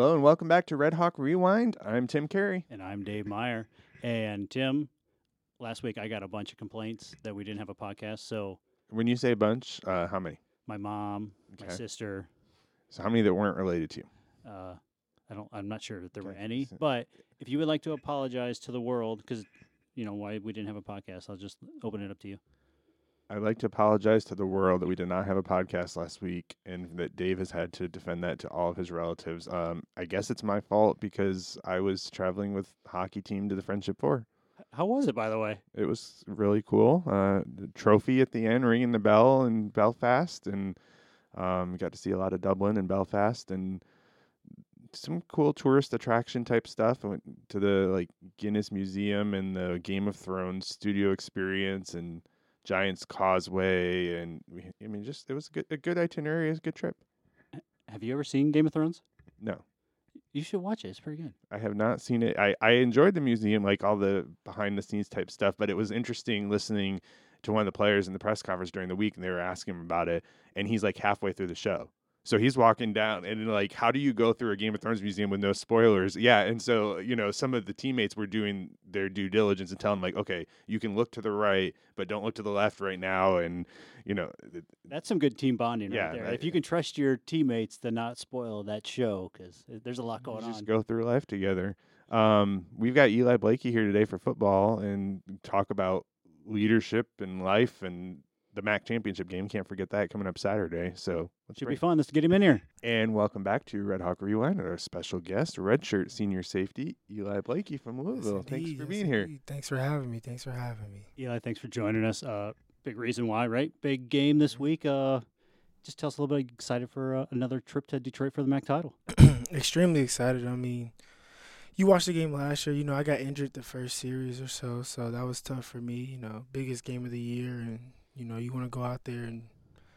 Hello and welcome back to Red Hawk Rewind. I'm Tim Carey. And I'm Dave Meyer. And Tim, last week I got a bunch of complaints that we didn't have a podcast. So When you say bunch, how many? my mom, my Okay. sister, So how many that weren't related to you? I'm not sure that there were Okay. any. But if you would like to apologize to the world, because why we didn't have a podcast, I'll just open it up to you. I'd like to apologize to the world that we did not have a podcast last week and that Dave has had to defend that to all of his relatives. I guess it's my fault because I was traveling with hockey team to the Friendship Four. How was it, by the way? It was really cool. The trophy at the end, ringing the bell in Belfast, and got to see a lot of Dublin and Belfast and some cool tourist attraction type stuff. I went to the Guinness Museum and the Game of Thrones studio experience and Giant's Causeway, and it was a good itinerary. It was a good trip. Have you ever seen Game of Thrones? No, You should watch it. It's pretty good. I have not seen it. I enjoyed the museum, like all the behind the scenes type stuff, but it was interesting listening to one of the players in the press conference during the week, and they were asking him about it, and he's like halfway through the show. So he's walking down, and like, how do you go through a Game of Thrones museum with no spoilers? Yeah, and so some of the teammates were doing their due diligence and telling him like, okay, you can look to the right, but don't look to the left right now, and That's some good team bonding Yeah, right there. that- If you can trust your teammates to not spoil that show, because there's a lot going just on. go through life together. We've got Eli Blakey here today for football and talk about leadership and life and the MAC championship game. Can't forget that coming up Saturday. So Should be fun. Let's get him in here. And welcome back to Red Hawk Rewind and our special guest, redshirt senior safety Eli Blakey from Louisville. Thanks for being here. Thanks for having me. Eli, thanks for joining us. Big reason why, right? Big game this week. Just tell us a little bit. Excited for another trip to Detroit for the MAC title? Extremely excited. I mean, you watched the game last year. I got injured the first series or so that was tough for me. Biggest game of the year, and you want to go out there and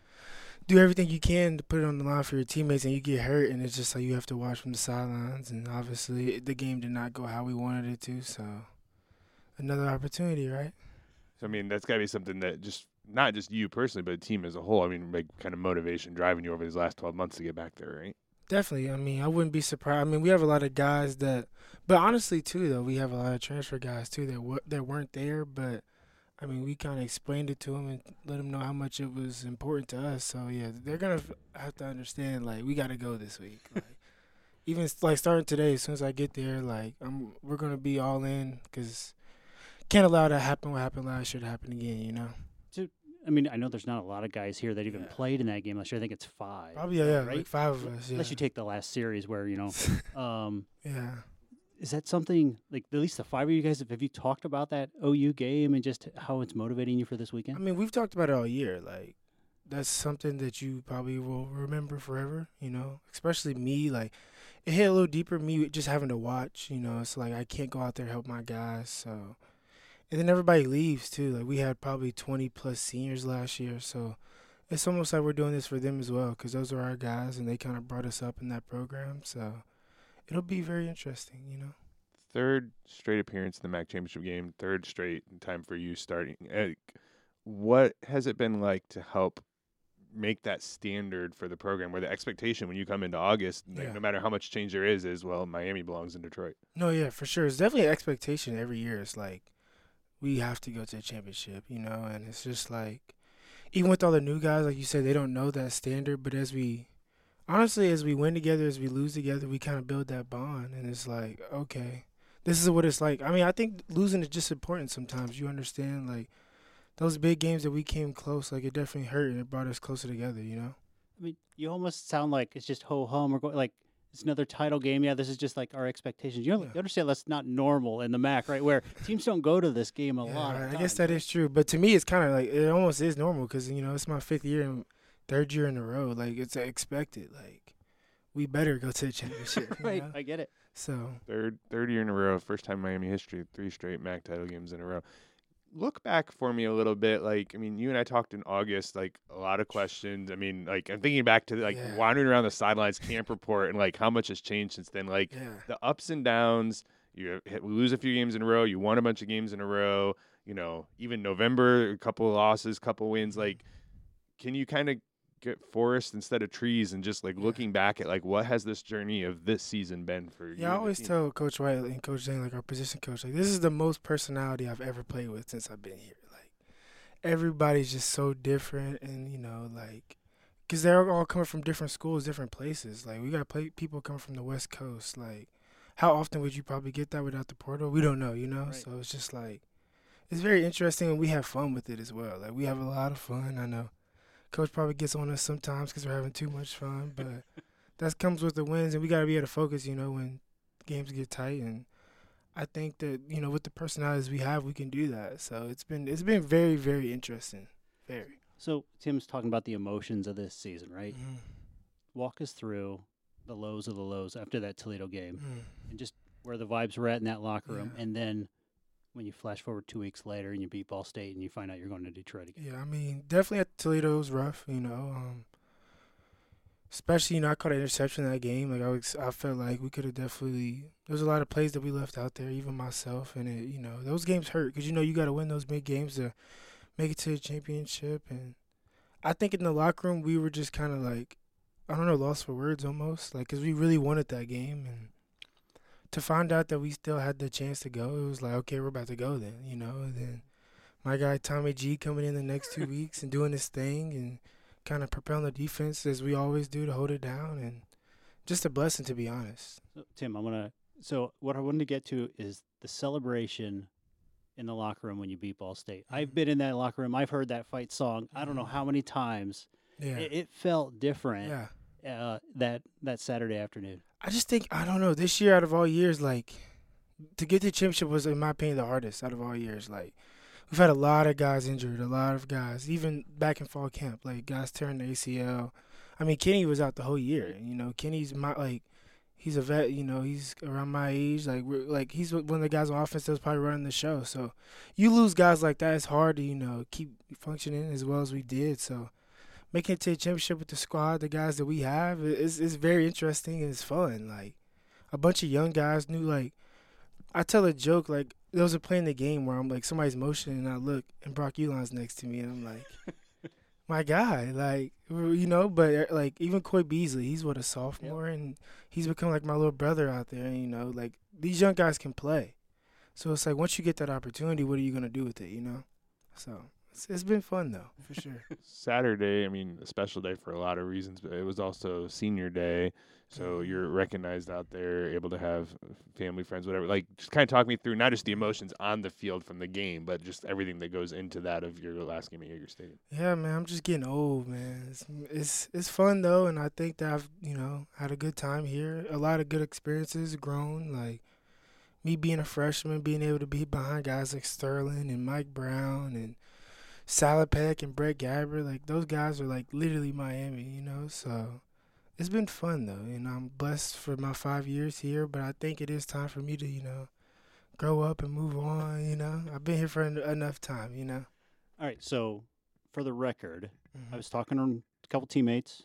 do everything you can to put it on the line for your teammates, and you get hurt, and it's just like you have to watch from the sidelines. And obviously, the game did not go how we wanted it to. So another opportunity, right? So, that's got to be something that just, not just you personally, but the team as a whole, kind of motivation driving you over these last 12 months to get back there, right? Definitely. I wouldn't be surprised. We have a lot of guys that, but honestly, too, though, we have a lot of transfer guys, too, that weren't there. But, we kind of explained it to them and let them know how much it was important to us. So, yeah, they're going to have to understand, we got to go this week. Even, starting today, as soon as I get there, we're going to be all in because can't allow that to happen. What happened last year to happen again, I know there's not a lot of guys here that even played in that game last year. I think it's 5. Probably, yeah, right? 5 of us, yeah. Unless you take the last series where, yeah. Is that something, at least the 5 of you guys, have you talked about that OU game and just how it's motivating you for this weekend? We've talked about it all year. That's something that you probably will remember forever, especially me. It hit a little deeper, me just having to watch, It's I can't go out there and help my guys, so. And then everybody leaves, too. We had probably 20-plus seniors last year, so it's almost like we're doing this for them as well because those are our guys, and they kind of brought us up in that program. So it'll be very interesting, Third straight appearance in the MAC championship game, third straight time for you starting. What has it been like to help make that standard for the program where the expectation when you come into August, no matter how much change there is, well, Miami belongs in Detroit? No, yeah, for sure. It's definitely an expectation every year. It's we have to go to the championship, and it's just even with all the new guys, like you said, they don't know that standard, but as we win together, as we lose together, we kind of build that bond, and it's okay, this is what it's like. I think losing is just important sometimes. You understand, those big games that we came close, it definitely hurt, and it brought us closer together, You almost sound like it's just ho-hum. We're going, it's another title game. Yeah, this is just our expectations. You understand that's not normal in the MAC, right? Where teams don't go to this game a lot. Right. I guess that is true. But to me, it's kind of it almost is normal because, it's my 5th year and 3rd year in a row. It's expected. We better go to the championship. Right, I get it. So Third year in a row, first time in Miami history, 3 straight MAC title games in a row. Look back for me a little bit. You and I talked in August, a lot of questions. I'm thinking back to wandering around the sidelines camp report and how much has changed since then. The ups and downs. We lose a few games in a row. You won a bunch of games in a row. Even November, a couple of losses, couple wins. Can you kind of get forest instead of trees and just like looking back at like what has this journey of this season been for you? Yeah, I always tell Coach White and Coach Zane, like our position coach, like this is the most personality I've ever played with since I've been here. Like everybody's just so different, and like because they're all coming from different schools, different places. Like we got people coming from the West Coast. Like how often would you probably get that without the portal? We don't know, Right. So it's just like it's very interesting, and we have fun with it as well. Like we have a lot of fun. I know Coach probably gets on us sometimes because we're having too much fun, but that comes with the wins, and we got to be able to focus, when games get tight. And I think that with the personalities we have, we can do that. So it's been very, very interesting. Very. So Tim's talking about the emotions of this season, right? Mm-hmm. Walk us through the lows of the lows after that Toledo game, Mm-hmm. and just where the vibes were at in that locker room, Yeah. and then when you flash forward 2 weeks later and you beat Ball State and you find out you're going to Detroit again. Yeah, I mean, definitely at Toledo was rough, especially, I caught an interception in that game. Like, I felt like we could have definitely – there was a lot of plays that we left out there, even myself. And, those games hurt because, you got to win those big games to make it to the championship. And I think in the locker room we were just kind of like, I don't know, lost for words almost. Like, because we really wanted that game. And to find out that we still had the chance to go, it was like, okay, we're about to go then, And then my guy Tommy G coming in the next 2 weeks and doing his thing and kind of propelling the defense as we always do to hold it down, and just a blessing, to be honest. So, Tim, so what I wanted to get to is the celebration in the locker room when you beat Ball State. I've been in that locker room. I've heard that fight song I don't know how many times. Yeah. It felt different. Yeah. That Saturday afternoon. I just think, I don't know, this year out of all years, like, to get the championship was, in my opinion, the hardest out of all years. Like, we've had a lot of guys injured, a lot of guys, even back in fall camp, like, guys tearing the ACL. I mean, Kenny was out the whole year. Kenny's he's a vet, he's around my age. Like, he's one of the guys on offense that was probably running the show. So, you lose guys like that, it's hard to, keep functioning as well as we did. So, making it to the championship with the squad, the guys that we have, is very interesting and it's fun. Like, a bunch of young guys knew, like, I tell a joke, like, there was a play in the game where I'm like, somebody's motioning and I look and Brock Ulan's next to me and I'm like, my guy, like, but like even Coy Beasley, he's a sophomore and he's become like my little brother out there. And, like these young guys can play. So it's like, once you get that opportunity, what are you going to do with it, So it's been fun though, for sure. Saturday, I mean, a special day for a lot of reasons, but it was also senior day. So you're recognized out there, able to have family, friends, whatever. Like, just kind of talk me through not just the emotions on the field from the game, but just everything that goes into that of your last game at your stadium. Yeah, man, I'm just getting old, man. It's fun though, and I think that I've had a good time here. A lot of good experiences, grown. Like me being a freshman, being able to be behind guys like Sterling and Mike Brown and Salopek and Brett Gabbert. Like those guys are like literally Miami, So. It's been fun, though, I'm blessed for my 5 years here, but I think it is time for me to, grow up and move on, I've been here for enough time, All right, so for the record, Mm-hmm. I was talking to a couple teammates,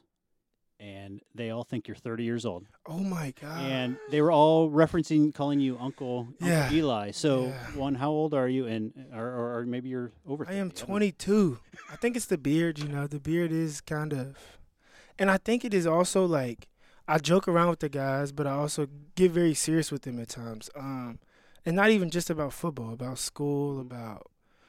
and they all think you're 30 years old. Oh, my God. And they were all calling you Uncle Eli. So, one, how old are you? And or maybe you're over 30. I am 22. I think it's the beard, the beard is kind of... And I think it is also, like, I joke around with the guys, but I also get very serious with them at times. And not even just about football, about school, about,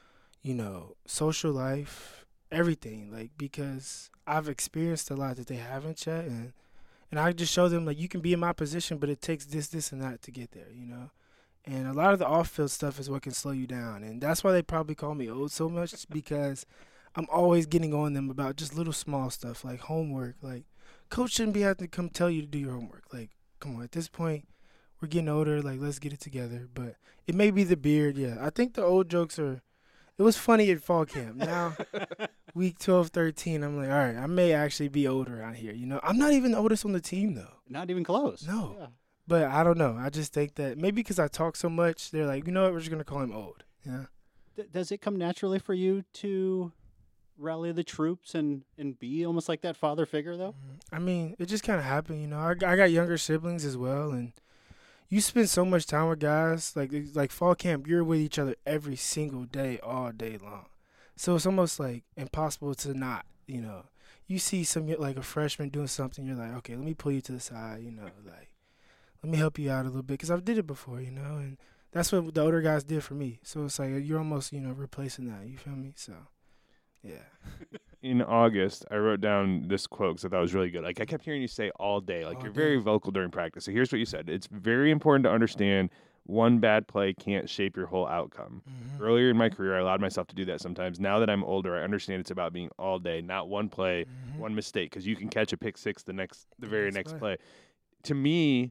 social life, everything. Like, because I've experienced a lot that they haven't yet. And I just show them, like, you can be in my position, but it takes this, and that to get there, And a lot of the off-field stuff is what can slow you down. And that's why they probably call me old so much, because I'm always getting on them about just little small stuff like homework. Like, coach shouldn't be having to come tell you to do your homework. Like, come on, at this point, we're getting older. Like, let's get it together. But it may be the beard, yeah. I think the old jokes it was funny at fall camp. Now, week 12, 13, I'm like, all right, I may actually be older out here. I'm not even the oldest on the team, though. Not even close. No. Yeah. But I don't know. I just think that maybe because I talk so much, they're like, you know what, we're just going to call him old. Yeah. Does it come naturally for you to rally the troops and be almost like that father figure, though? I mean, it just kind of happened, I got younger siblings as well, and you spend so much time with guys. Like fall camp, you're with each other every single day, all day long. So it's almost like impossible to not, you see like a freshman doing something, you're like, okay, let me pull you to the side, like let me help you out a little bit because I've did it before, and that's what the older guys did for me. So it's like you're almost, replacing that. You feel me? So, yeah. In August, I wrote down this quote because I thought it was really good. Like I kept hearing you say all day, like All you're day. very vocal during practice. So here's what you said. It's very important to understand one bad play can't shape your whole outcome. Mm-hmm. Earlier in my career, I allowed myself to do that sometimes. Now that I'm older, I understand it's about being all day, not one play, Mm-hmm. one mistake, because you can catch a pick six the very next next play. play. To me,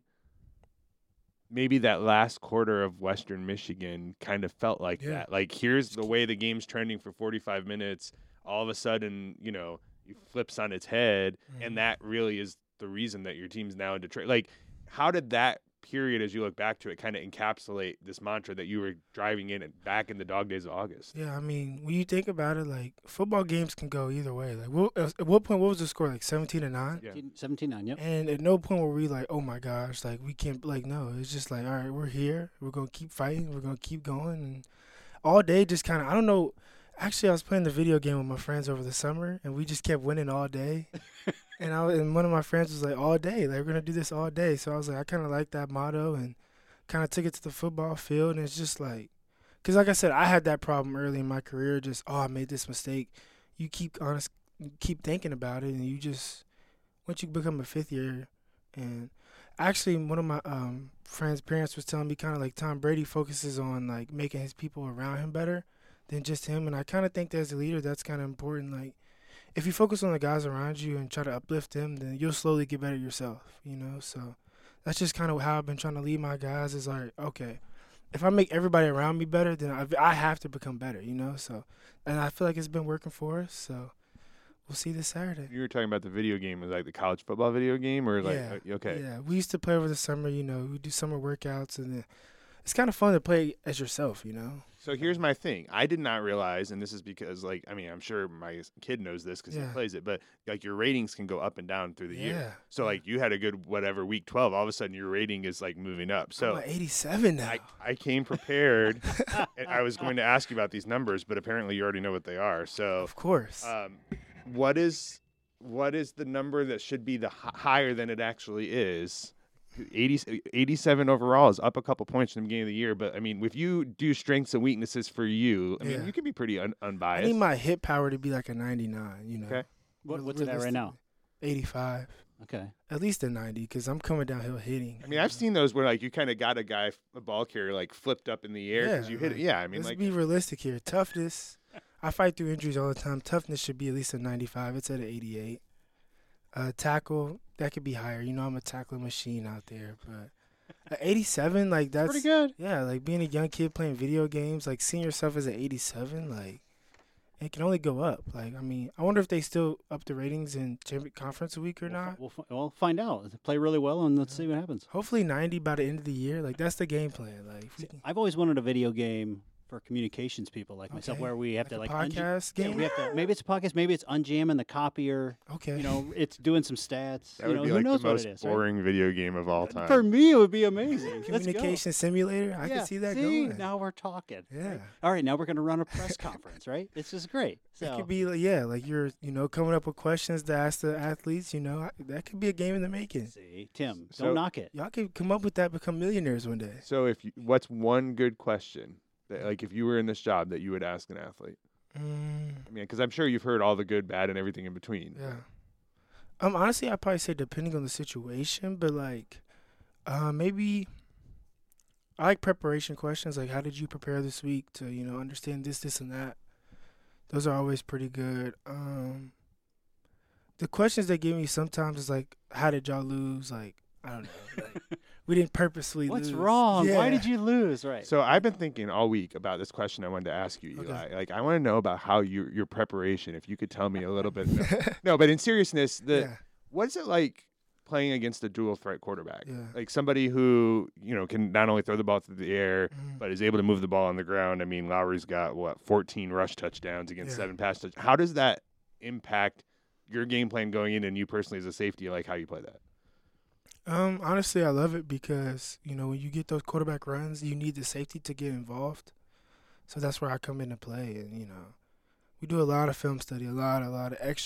maybe that last quarter of Western Michigan kind of felt like Yeah. that. Like here's the way the game's trending for 45 minutes. All of a sudden, it flips on its head, Mhm. and that really is the reason that your team's now in Detroit. Like, how did that period, as you look back to it, kind of encapsulate this mantra that you were driving in and back in the dog days of August? Yeah, I mean, when you think about it, like football games can go either way. Like, at what point? What was the score? Like 17-9. Yeah. 17-9, yep. And at no point were we like, oh my gosh, like we can't. Like, no, it's just like, all right, we're here. We're gonna keep fighting. We're gonna keep going. And all day, just kind of, I don't know. Actually, I was playing the video game with my friends over the summer, and we just kept winning all day. And one of my friends was like, all day, like we're gonna do this all day. So I was like, I kind of like that motto, and kind of took it to the football field. And it's just like, because like I said, I had that problem early in my career. Just I made this mistake. You keep thinking about it, and you just once you become a fifth year, and actually one of my friends' parents was telling me kind of like Tom Brady focuses on like making his people around him better than just him. And I kind of think that as a leader, that's kind of important. Like, if you focus on the guys around you and try to uplift them, then you'll slowly get better yourself, So that's just kind of how I've been trying to lead my guys is like, okay, if I make everybody around me better, then I have to become better, So, and I feel like it's been working for us. So we'll see this Saturday. You were talking about the video game, was like the college football video game, or like Yeah. okay, Yeah, we used to play over the summer, we do summer workouts, and it's kind of fun to play as yourself, So here's my thing. I did not realize, and this is because, like, I mean, I'm sure my kid knows this because Yeah. he plays it, but like your ratings can go up and down through the year. Yeah. So like you had a good whatever week 12, all of a sudden your rating is like moving up. So I'm at 87 now. I came prepared, and I was going to ask you about these numbers, but apparently you already know what they are. So Of course. what is the number that should be the higher than it actually is? 87 overall is up a couple points from the beginning of the year, but I mean, if you do strengths and weaknesses for you, I mean, Yeah. you can be pretty I unbiased. need my hit power to be like a 99, Okay. What's it at right now? 85. Okay. At least a 90 because I'm coming downhill hitting. I mean, I've seen those where like you kind of got a ball carrier like flipped up in the air because you hit it. like, Yeah, I mean, let's like be realistic here. Toughness, I fight through injuries all the time. Toughness should be at least a 95. It's at an 88. Tackle, that could be higher. I'm a tackling machine out there. But 87, like that's Pretty good. Yeah, like being a young kid playing video games, like seeing yourself as an 87, like it can only go up. Like, I mean, I wonder if they still up the ratings in conference a week or not. We'll find out. Play really well, and let's see what happens. Hopefully 90 by the end of the year. Like, that's the game plan. Like, if we can, I've always wanted a video game for communications people like myself, Okay. where we have like to a podcast yeah, game. we have to. Maybe it's a podcast. Maybe it's unjamming the copier. Okay. It's doing some stats. that would be who like knows the what most it is, right? boring video game of all time. For me, it would be amazing. Let's go. Communication simulator. I Yeah, can see that see, going. Now we're talking. Yeah. Right? All right, now we're going to run a press conference, right? This is great. It So could be like, yeah, like you're, coming up with questions to ask the athletes, that could be a game in the making. see, Tim, So- don't knock it. Y'all could come up with that, become millionaires one day. So what's one good question that like if you were in this job that you would ask an athlete? I mean, because I'm sure you've heard all the good, bad, and everything in between. Yeah. Honestly, I'd probably say depending on the situation, but like, maybe I like preparation questions. Like, how did you prepare this week to, understand this, and that? Those are always pretty good. The questions they give me sometimes is like, how did y'all lose? Like, I don't know. Like, we didn't purposely What's lose. wrong? Why Yeah. did you lose? Right. So I've been thinking all week about this question I wanted to ask you, Eli. Okay. Like I want to know about how your preparation. If you could tell me a little bit. No, but in seriousness, Yeah. what's it like playing against a dual threat quarterback? Yeah. Like somebody who can not only throw the ball through the air, Mhm. but is able to move the ball on the ground. I mean, Lowry's got 14 rush touchdowns against Yeah. 7 pass touchdowns. How does that impact your game plan going in, and you personally as a safety, like how you play that? Honestly, I love it because, when you get those quarterback runs, you need the safety to get involved. So that's where I come into play. And, we do a lot of film study, a lot of extra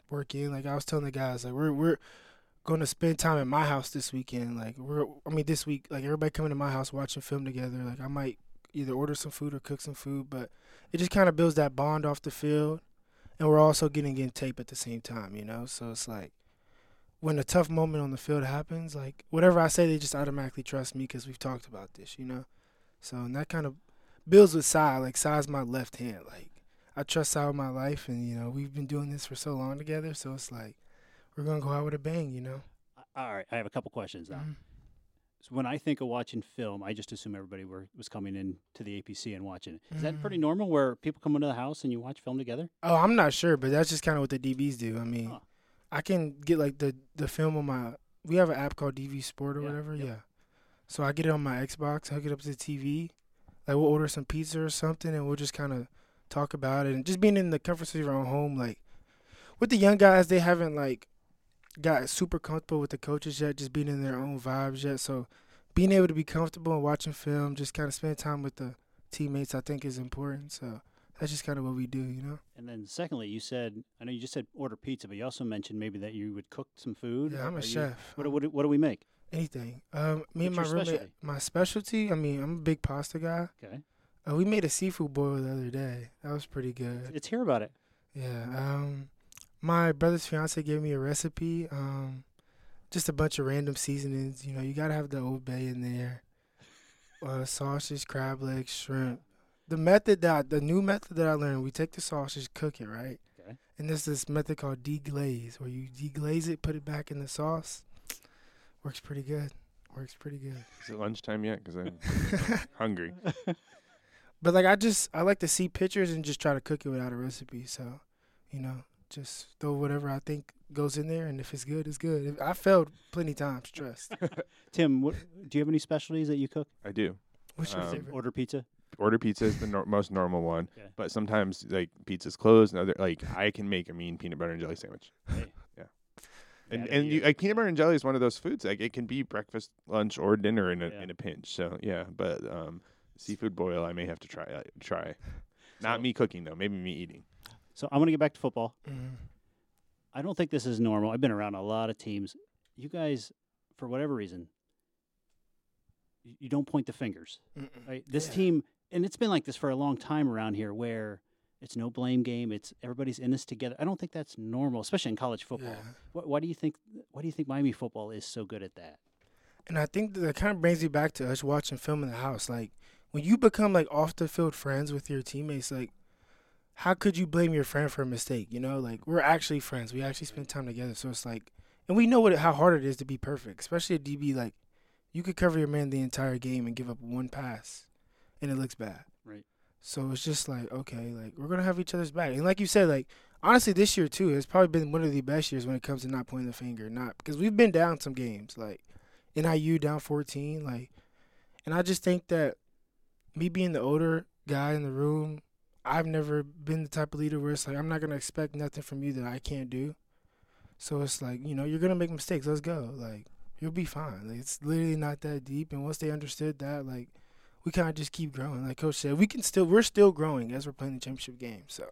work in. Like I was telling the guys, like we're going to spend time at my house this weekend. Like this week, like everybody coming to my house watching film together. Like I might either order some food or cook some food, but it just kind of builds that bond off the field, and we're also getting in tape at the same time, you know. So it's like when a tough moment on the field happens, like whatever I say, they just automatically trust me because we've talked about this, you know. So and that kind of builds with Sai. Like Sai's my left hand. Like I trust Sai with my life, and you know we've been doing this for so long together. So it's like we're gonna go out with a bang, you know. All right, I have a couple questions now. Mhm. So when I think of watching film, I just assume everybody was coming in to the APC and watching it. Is that pretty normal where people come into the house and you watch film together? Oh, I'm not sure, but that's just kind of what the DBs do. I mean, Huh. I can get like the film on my. We have an app called DV Sport or Yeah, whatever. yep. Yeah. So I get it on my Xbox, hook it up to the TV. Like we'll order some pizza or something, and we'll just kind of talk about it. And just being in the comfort of your own home, like with the young guys, they haven't like got super comfortable with the coaches yet, just being in their own vibes yet. So being able to be comfortable and watching film, just kind of spend time with the teammates, I think is important. So that's just kind of what we do, you know. And then secondly, I know you just said order pizza, but you also mentioned maybe that you would cook some food. Yeah, I'm Are a you- chef. What do we make? Anything. Me and What's my your roommate. specialty? My specialty. I mean, I'm a big pasta guy. Okay, We made a seafood boil the other day. That was pretty good. let's hear about it. Yeah. My brother's fiance gave me a recipe. Just a bunch of random seasonings. You know, you gotta have the Old Bay in there. Sausage, crab legs, shrimp. The new method that I learned, we take the sausage, cook it, right? Okay. And there's this method called deglaze, where you deglaze it, put it back in the sauce. Works pretty good. Is it lunchtime yet? Because I'm hungry. But like I like to see pictures and just try to cook it without a recipe. So, you know, just throw whatever I think goes in there, and if it's good, it's good. I failed plenty times, trust. Tim, do you have any specialties that you cook? I do. What's your Um, favorite? Order pizza. Order pizza is the most normal one, Okay. but sometimes like pizza's closed. And other like I can make a mean peanut butter and jelly sandwich. Hey. Yeah. And Gotta be you, it. like peanut butter and jelly is one of those foods. Like it can be breakfast, lunch, or dinner in Yeah. a pinch. So yeah, but seafood boil I may have to try. Not So- me cooking though. Maybe me eating. So I'm going to get back to football. Mhm. I don't think this is normal. I've been around a lot of teams. You guys, for whatever reason, you don't point the fingers. Mm-mm. Right? This Yeah. team, and it's been like this for a long time around here, where it's no blame game. It's everybody's in this together. I don't think that's normal, especially in college football. Yeah. Why do you think? Why do you think Miami football is so good at that? And I think that kind of brings me back to us watching film in the house. Like when you become like off the field friends with your teammates, like how could you blame your friend for a mistake? You know, like we're actually friends. We actually spend time together. So it's like, and we know how hard it is to be perfect, especially at DB. Like you could cover your man the entire game and give up one pass, and it looks bad. Right. So it's just like, okay, like we're gonna have each other's back. And like you said, like honestly, this year too, it's probably been one of the best years when it comes to not pointing the finger. Not because we've been down some games, like NIU down 14, like, and I just think that me being the older guy in the room, I've never been the type of leader where it's like I'm not gonna expect nothing from you that I can't do. So it's like, you know, you're gonna make mistakes. Let's go. Like you'll be fine. Like it's literally not that deep. And once they understood that, like we kind of just keep growing. Like Coach said, we're still growing as we're playing the championship game. So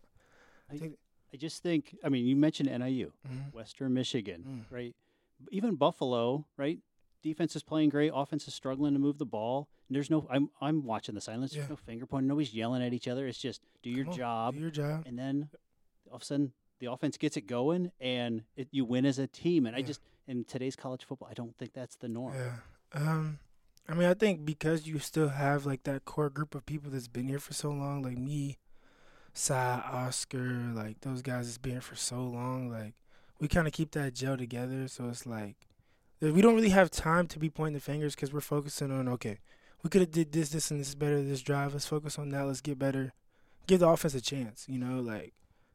I just think. I mean, you mentioned NIU, mhm. Western Michigan, Mm. right? Even Buffalo, right? Defense is playing great. Offense is struggling to move the ball. And there's no. I'm watching the silence. There's Yeah. no finger pointing. Nobody's yelling at each other. It's just do your Come on, job. do your job. And then all of a sudden the offense gets it going and you win as a team. And I Yeah. just in today's college football, I don't think that's the norm. Yeah. I mean, I think because you still have like that core group of people that's been here for so long, like me, Sai, Oscar, like those guys that's been here for so long, like we kind of keep that gel together. So it's like we don't really have time to be pointing the fingers because we're focusing on, okay, we could have did this, and this better this drive. Let's focus on that. Let's get better. Give the offense a chance, you know, like.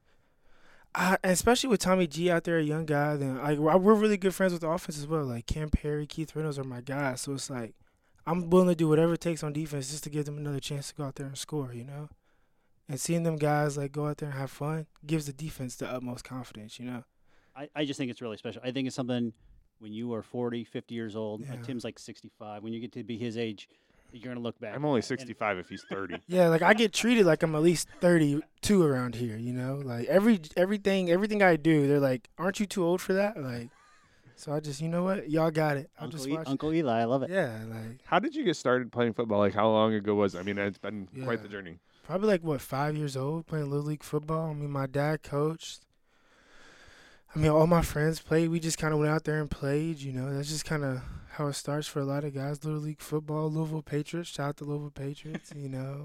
And especially with Tommy G out there, a young guy, then we're really good friends with the offense as well. Like Cam Perry, Keith Reynolds are my guys. So it's like I'm willing to do whatever it takes on defense just to give them another chance to go out there and score, you know? And seeing them guys like go out there and have fun gives the defense the utmost confidence, you know? I just think it's really special. I think it's something when you are 40, 50 years old, Yeah. Tim's like 65, when you get to be his age, You're gonna look back. I'm at only that. And 65 if he's 30. Yeah, like I get treated like I'm at least 32 around here, you know? Like everything I do, they're like, "Aren't you too old for that?" Like, so I just, you know what? Y'all got it. I'll just watch. Uncle Eli, I love it. Yeah, like How did you get started playing football? Like, how long ago was it? I mean, it's been quite Yeah. the journey. probably like what 5 years old playing little league football. I mean, my dad coached. I mean, all my friends played. We just kind of went out there and played. You know, that's just kind of how it starts for a lot of guys. Little league football, Louisville Patriots. Shout out to Louisville Patriots. You know,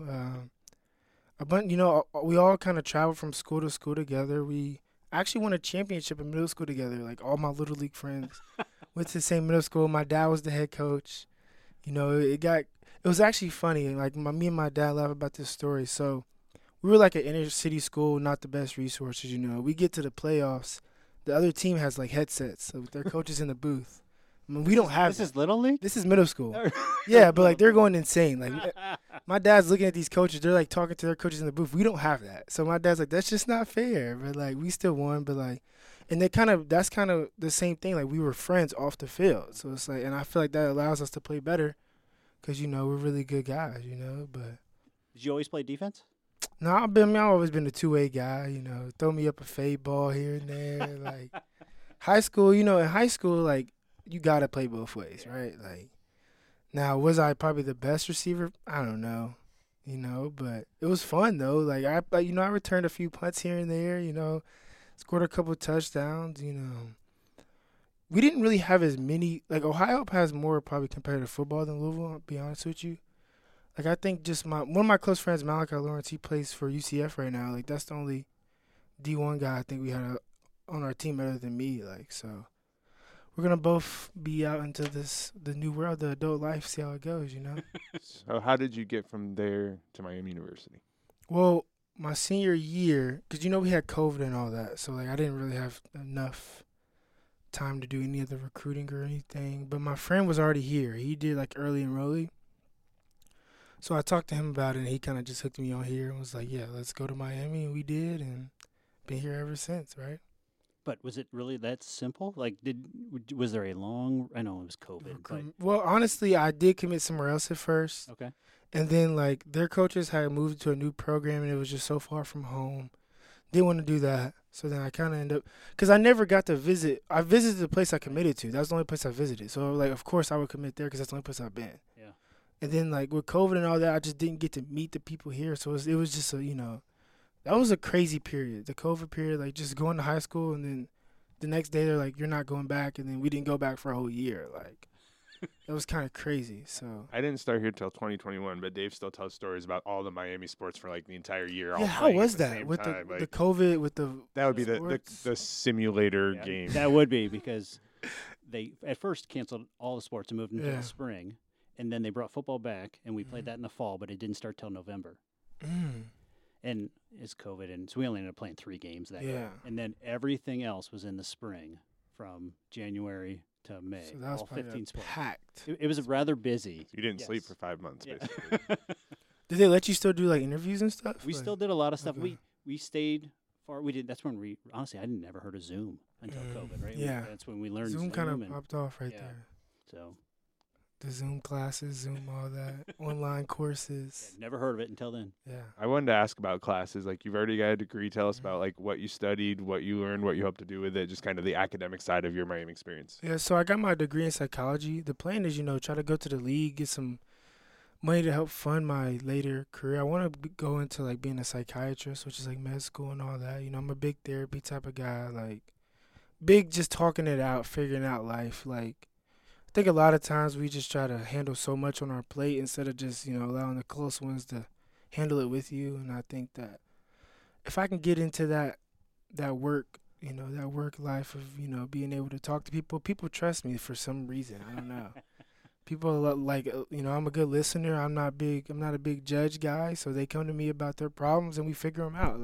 a bunch. You know, we all kind of traveled from school to school together. We actually won a championship in middle school together. Like all my little league friends went to the same middle school. My dad was the head coach. You know, it was actually funny. Like me and my dad laugh about this story. So we were like an inner city school, not the best resources. You know, we get to the playoffs. The other team has like headsets, so their coaches in the booth. I mean, we don't have. This is Little League. This is middle school. Yeah, but like they're going insane. Like my dad's looking at these coaches. They're like talking to their coaches in the booth. We don't have that. So my dad's like, that's just not fair. But like we still won. But like, and that's kind of the same thing. Like we were friends off the field. So it's like, and I feel like that allows us to play better, because you know we're really good guys. You know, but Did you always play defense? no, I've always been a two-way guy. You know, throw me up a fade ball here and there. Like high school, you know, in high school, like you gotta play both ways, right? Like now, was I probably the best receiver? I don't know, you know, but it was fun though. Like I returned a few punts here and there. You know, scored a couple touchdowns. You know, we didn't really have as many. Like Ohio has more probably competitive football than Louisville. I'll be honest with you. Like I think just one of my close friends, Malachi Lawrence, he plays for UCF right now. Like that's the only D1 guy I think we had on our team other than me. Like so, we're gonna both be out into the new world, the adult life, see how it goes. You know. So, how did you get from there to Miami University? Well, my senior year, because you know we had COVID and all that, so like I didn't really have enough time to do any of the recruiting or anything. But my friend was already here. He did like early enrollee. So I talked to him about it, and he kind of just hooked me on here and was like, yeah, let's go to Miami, and we did, and been here ever since, right? But was it really that simple? Like, was there a long? I know it was COVID. But, Well, honestly, I did commit somewhere else at first. okay. And then, like, their coaches had moved to a new program, and it was just so far from home. Didn't want to do that. So then I kind of ended up, because I never got to visit. I visited the place I committed to. That was the only place I visited. So, like, of course I would commit there because that's the only place I've been. Yeah. And then, like, with COVID and all that, I just didn't get to meet the people here. So it was just you know, that was a crazy period. The COVID period, like, just going to high school, and then the next day they're like, you're not going back. And then we didn't go back for a whole year. Like, it was kind of crazy. So I didn't start here till 2021, but Dave still tells stories about all the Miami sports for like the entire year. all yeah, how playing at was the that same with time. the Like, COVID with the that would be sports? the simulator Yeah, game. That would be because they at first canceled all the sports and moved until Yeah. the spring, and then they brought football back, and we played Mhm. that in the fall, but it didn't start till November. Mm, And it's COVID, and so we only ended up playing 3 games that year. yeah. And then everything else was in the spring, from January to May. So that was all probably 15 sports. packed. It was rather busy. You didn't sleep Yes. for 5 months, Yeah. basically. Did they let you still do like interviews and stuff? We Like- still did a lot of stuff. okay. We stayed far. We did. That's when we honestly I never heard of Zoom until COVID. Right. yeah. That's when we learned Zoom kind of and popped off right yeah. there. so The Zoom classes, Zoom all that, online courses. yeah, never heard of it until then. Yeah. I wanted to ask about classes. Like, you've already got a degree. Tell us Mhm. about like what you studied, what you learned, what you hope to do with it. Just kind of the academic side of your Miami experience. Yeah, so I got my degree in psychology. The plan is, you know, try to go to the league, get some money to help fund my later career. I want to go into like being a psychiatrist, which is like med school and all that. You know, I'm a big therapy type of guy, like big just talking it out, figuring out life. Like I think a lot of times we just try to handle so much on our plate instead of just, you know, allowing the close ones to handle it with you. And I think that if I can get into that work, you know, that work life of, you know, being able to talk to people trust me for some reason. I don't know. People like, you know, I'm a good listener. I'm not a big judge guy. So they come to me about their problems and we figure them out.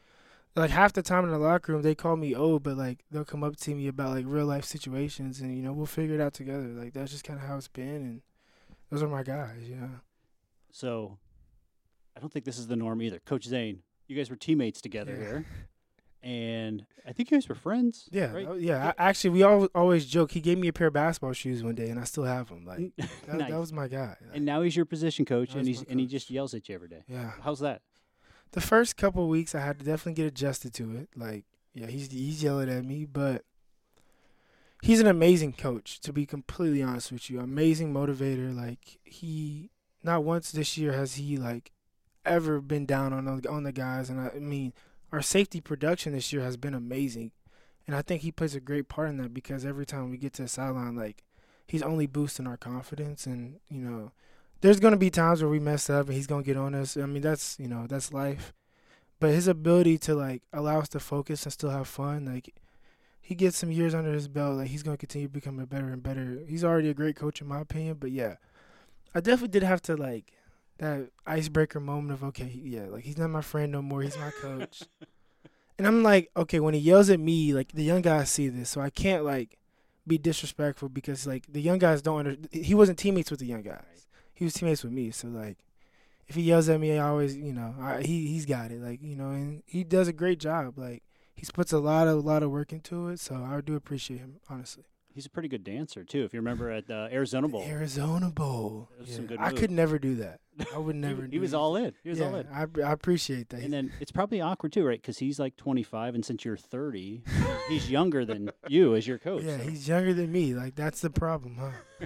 Like half the time in the locker room, they call me old, but like they'll come up to me about like real life situations and, you know, we'll figure it out together. Like that's just kind of how it's been. And those are my guys, you know. So I don't think this is the norm either. Coach Zane, you guys were teammates together Yeah. here. and I think you guys were friends. Yeah, right? Actually, we always joke. He gave me a pair of basketball shoes one day, and I still have them. Like Nice. that was my guy. And now he's your position coach, Now and he's he my just coach. yells at you every day. Yeah. How's that? The first couple of weeks, I had to definitely get adjusted to it. Like, yeah, he's yelling at me, but he's an amazing coach. To be completely honest with you, amazing motivator. Like, he not once this year has he like ever been down on the guys. And I mean, our safety production this year has been amazing, and I think he plays a great part in that because every time we get to the sideline, like, he's only boosting our confidence. And there's going to be times where we mess up and he's going to get on us. I mean, that's life. But his ability to, like, allow us to focus and still have fun, like, he gets some years under his belt. Like, he's going to continue to become a better and better. He's already a great coach in my opinion. But, yeah, I definitely did have to, like, that icebreaker moment of, okay, yeah, like, he's not my friend no more. He's my coach. And I'm like, okay, when he yells at me, like, the young guys see this. So I can't, like, be disrespectful because, like, the young guys don't he wasn't teammates with the young guys. He was teammates with me, so, like, if he yells at me, I always, he's got it, like, and he does a great job. Like, he puts a lot of work into it, so I do appreciate him, honestly. He's a pretty good dancer too. If you remember at the Arizona Bowl. Arizona Bowl. Those are some good I moves. could never do that. I would never. He was all in. He was all in. I appreciate that. And then it's probably awkward too, right? Because he's like 25, and since you're 30, he's younger than you as your coach. Yeah, so. he's younger than me. Like, that's the problem, huh?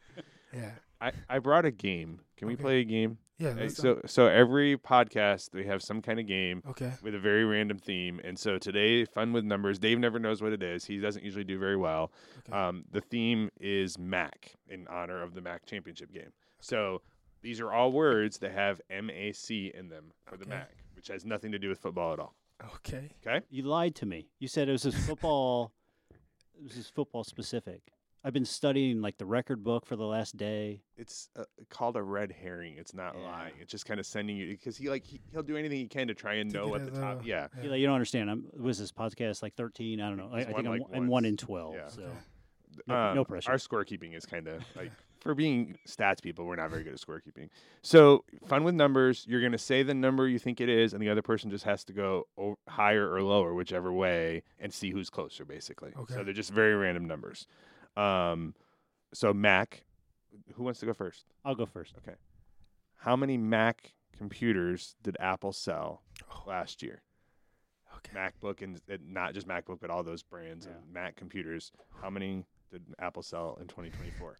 Yeah. I brought a game. Can we Okay. play a game? Yeah. Hey, let's so every podcast we have some kind of game okay. with a very random theme, and so today, fun with numbers. Dave never knows what it is. He doesn't usually do very well. Okay. The theme is MAC in honor of the MAC championship game. So these are all words that have MAC in them for the Okay. MAC, which has nothing to do with football at all. Okay. Okay? You lied to me. You said it was just football. It was just football specific. I've been studying like the record book for the last day. It's called a red herring. It's not Yeah. lying. It's just kind of sending you because he'll do anything he can to try and To know get what a the top. little- Yeah. You don't understand. Was this podcast like 13? I don't know. I He's think won, like, I'm 1 once. in 12. Yeah. So Okay. no pressure. Our scorekeeping is kind of like for being stats people, we're not very good at scorekeeping. So fun with numbers. You're gonna say the number you think it is, and the other person just has to go higher or lower, whichever way, and see who's closer. Basically. Okay. So they're just very random numbers. So Mac, who wants to go first? I'll go first. How many Mac computers did Apple sell Oh. last year? Okay. MacBook and not just MacBook, but all those brands Yeah. of Mac computers. How many did Apple sell in 2024?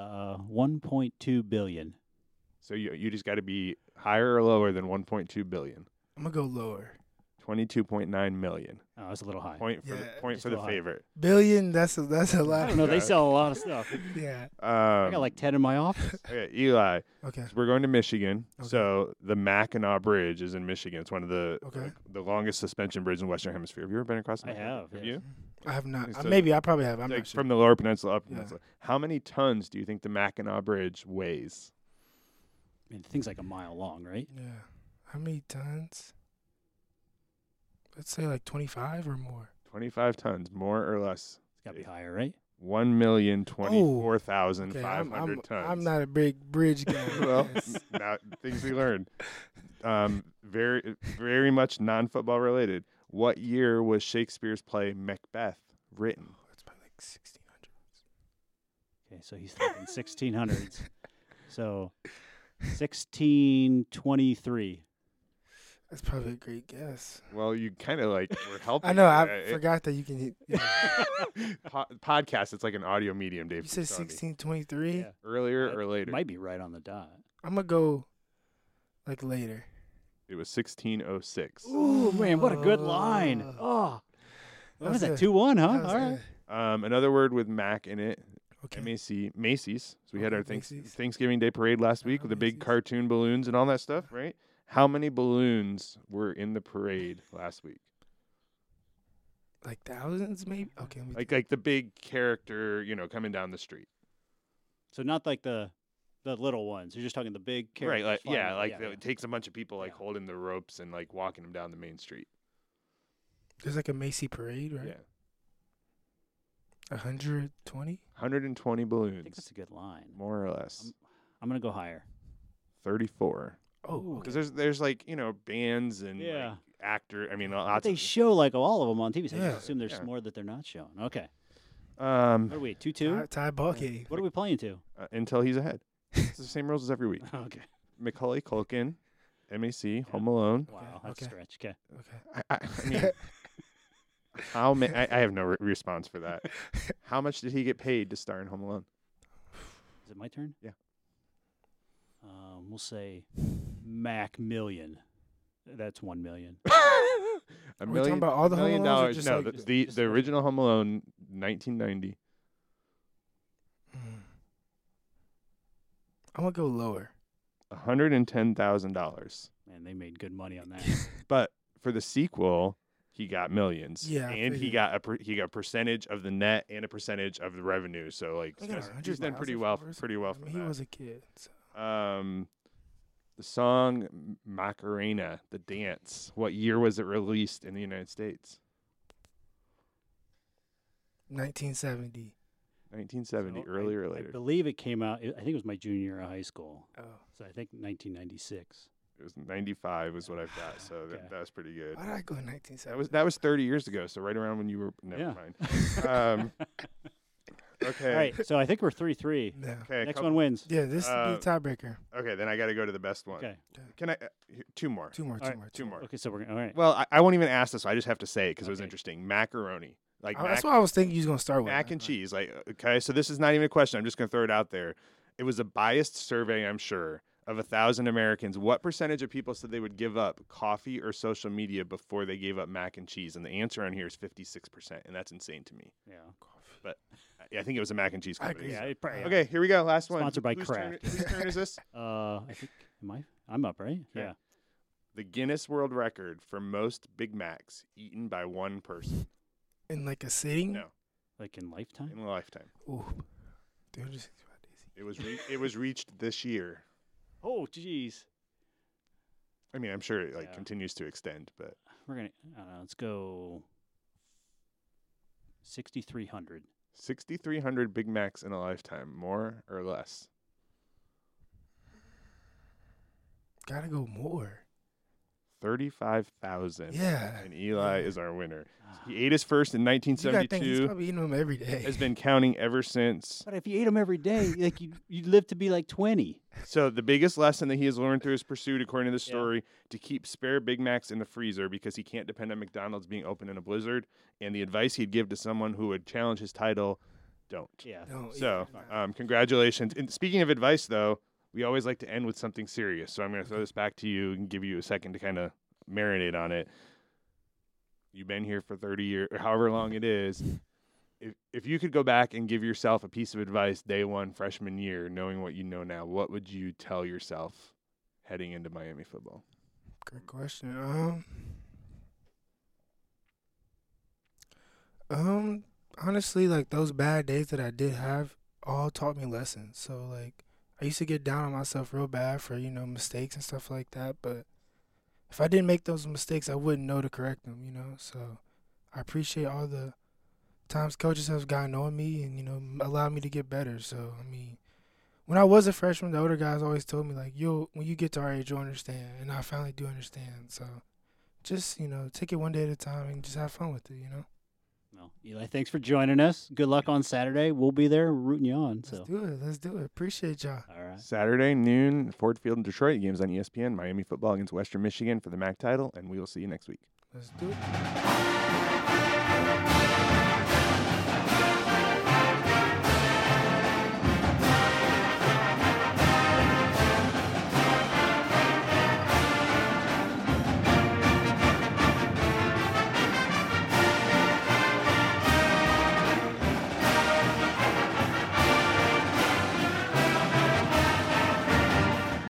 1.2 billion. So you just got to be higher or lower than 1.2 billion. I'm gonna go lower. 22.9 million. Oh, it's a little high. Point for Yeah, the just for a the little high. favorite. Billion. That's a I lot. don't know. They Yeah. sell a lot of stuff. Yeah. I got like 10 in my office. Okay, Eli. Okay. So we're going to Michigan. Okay. So the Mackinac Bridge is in Michigan. It's one of the Okay. the longest suspension bridge in the Western Hemisphere. Have you ever been across? the I Mackinac? have, Have yes. you? I have not. So- Maybe I probably have. I'm Like not sure. from the Lower Peninsula, Upper Yeah. Peninsula. How many tons do you think the Mackinac Bridge weighs? I mean, the thing's like a mile long, right? Yeah. How many tons? Let's say like 25 or more. 25 tons, more or less. It's got to be higher, right? 1,024,500 Okay, tons. I'm not a big bridge guy. Well, Yes. now things we learned. Very, very much non-football related. What year was Shakespeare's play Macbeth written? It's probably like 1600. Okay, so he's thinking 1600s. So 1623. That's probably a great guess. Well, you kind of like were helping. I know. I It- forgot that you can hit. Yeah. podcast. It's like an audio medium, Dave. You said was telling me. 1623. Yeah. Earlier That or later? Might be right on the dot. I'm gonna go like later. It was 1606. Ooh, man, what a good line. Oh. What was that, That's 2-1, huh? That was All right. good. Another word with Mac in it. Okay. Macy's. So we had our Okay, Macy's. Thanksgiving Day parade last week with the big Macy's. cartoon balloons and all that stuff, right? How many balloons were in the parade last week? Like thousands, maybe. Okay. let me Like the big character, coming down the street. So not like the little ones. You're just talking the big Right, characters. flying around. it takes a bunch of people like Yeah. holding the ropes and like walking them down the main street. There's like a Macy parade, right? Yeah. 120. 120 I think balloons, that's a good line. more or less. I'm going to go higher. 34. Oh, Ooh. okay. Because there's like, bands and Yeah. actor. I mean, But lots they of. show like all of them on TV. So I Yeah. just assume there's Yeah. more that they're not showing. Okay. What are we? 2-2. Ty ball game. What are we playing to? Until he's ahead. It's the same rules as every week. Okay. Macaulay Culkin, MAC, Home Alone. Wow, that's okay. a stretch. Okay. Okay. I mean, I have no response for that. How much did he get paid to star in Home Alone? Is it my turn? Yeah. We'll say Mac million. That's 1 million. A we talking about all the Home $1 million Alones or dollars. just No, like- the original Home Alone, 1990. I'm gonna go lower. $110,000. Man, they made good money on that. But for the sequel, he got millions. Yeah, I and he figured. got he got a percentage of the net and a percentage of the revenue. So like I got he's done 100,000 pretty for well. first. Pretty well. I mean, from he that. was a kid. So. The song Macarena, the dance. What year was it released in the United States? 1970. 1970, So earlier or I later? believe it came out. I think it was my junior year of high school. Oh. So I think 1996. It was 95 is what I've got. So Okay. that was pretty good. Why did I go 1970? That was 30 years ago. So right around when you were. Never Yeah. mind. Okay. All right. So I think we're 3-3. Yeah. Okay. Next couple- one wins. Yeah, this would be a tiebreaker. Okay, then I got to go to the best one. Okay. Can I? Two more. Two more. All right, Two more. Okay. So we're all right. Well, I won't even ask this. I just have to say it because it was Okay. interesting. Macaroni, like That's what I was thinking you was gonna start with. mac and cheese. Like, okay, so this is not even a question. I'm just going to throw it out there. It was a biased survey, I'm sure, of 1,000 Americans. What percentage of people said they would give up coffee or social media before they gave up mac and cheese? And the answer on here is 56%, and that's insane to me. Yeah. I think it was a mac and cheese I company. agree. Yeah. It probably, Okay, here we go. Last one. Sponsored by Whose Kraft. Whose turn is this? I think I'm up, right? Okay. Yeah. The Guinness World Record for most Big Macs eaten by one person In like a sitting. No. Like in Lifetime. in a lifetime. Ooh. 365 days. It was reached this year. Oh, jeez. I mean, I'm sure it Yeah. continues to extend, but We're gonna. Let's go. 6,300. 6,300 Big Macs in a lifetime, more or less. Gotta go more. 35,000. Yeah. And Eli Yeah. is our winner. Ah. He ate his first in You gotta think he's 1972. probably eating them every day. Has been counting ever since. But if you ate them every day, like you'd live to be like 20. So the biggest lesson that he has learned through his pursuit, according to the Yeah. story, to keep spare Big Macs in the freezer because he can't depend on McDonald's being open in a blizzard. And the advice he'd give to someone who would challenge his title, don't. Yeah. No, So, yeah. congratulations. And speaking of advice, though, we always like to end with something serious. So I'm going to throw this back to you and give you a second to kind of marinate on it. You've been here for 30 years, or however long it is. If you could go back and give yourself a piece of advice day one, freshman year, knowing what you know now, what would you tell yourself heading into Miami football? Good question. Honestly, like those bad days that I did have all taught me lessons. So like I used to get down on myself real bad for, mistakes and stuff like that, but if I didn't make those mistakes, I wouldn't know to correct them, So I appreciate all the times coaches have gotten on me and, allowed me to get better. So, I mean, when I was a freshman, the older guys always told me, like, when you get to our age, you'll understand. And I finally do understand. So just, take it one day at a time and just have fun with it, Well, Eli, thanks for joining us. Good luck on Saturday. We'll be there rooting you on. So. Let's do it. Appreciate y'all. All right. Saturday, noon, Ford Field in Detroit. Games on ESPN. Miami football against Western Michigan for the MAC title. And we will see you next week. Let's do it.